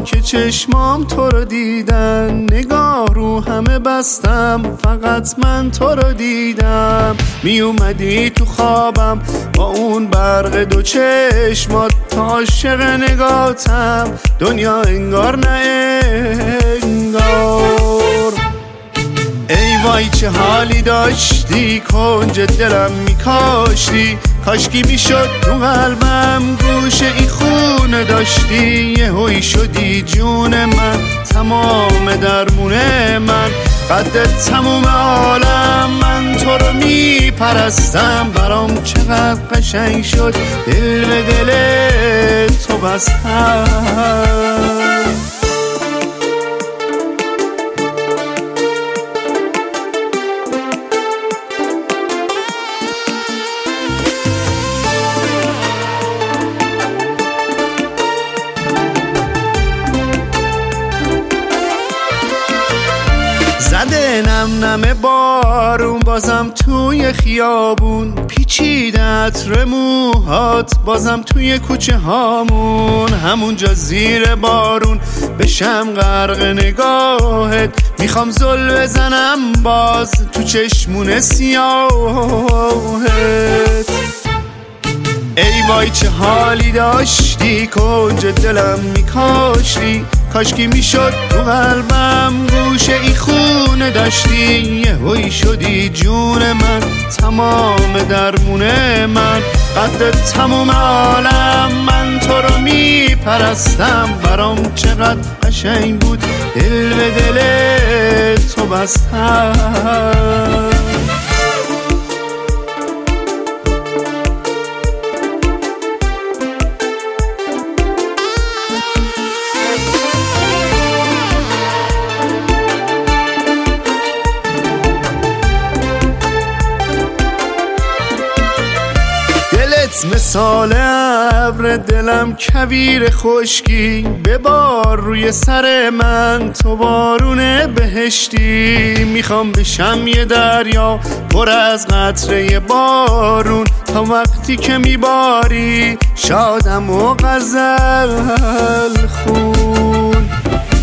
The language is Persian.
که چشمام تو رو دیدن، نگاه رو همه بستم فقط من تو رو دیدم. می اومدی تو خوابم با اون برق دو چشمات، تا عاشق نگاتم دنیا انگار نه انگار. ای وای چه حالی داشتی، کنج دلم میکاشتی، کاشکی میشد تو قلبم گوشه این خونه داشتی. یهویی شدی جون من، تمام درمونه من، قدت تموم عالم، من تو رو میپرستم. برام چقدر قشنگ شد دل به دل تو بستم. زده نم نم بارون بازم توی خیابون، پیچیده عطر موهات بازم توی کوچه هامون. همونجا زیر بارون بشم غرق نگاهت، میخوام زل بزنم باز تو چشمون سیاهت. ای وای چه حالی داشتی، کنج دلم میکاشتی، کاشکی میشد تو قلبم گوشه ای خونه داشتی. یهویی شدی جون من، تمام درمونه من، قدت تموم عالم، من تو رو میپرستم. برام چقدر قشنگ بود دل به دل تو بستم. مثال ابر دلم کویر خشکی، ببار روی سر من تو بارون بهشتی. میخوام بشم یه دریا پر از قطره بارون، تا وقتی که میباری شادم و غزل خون.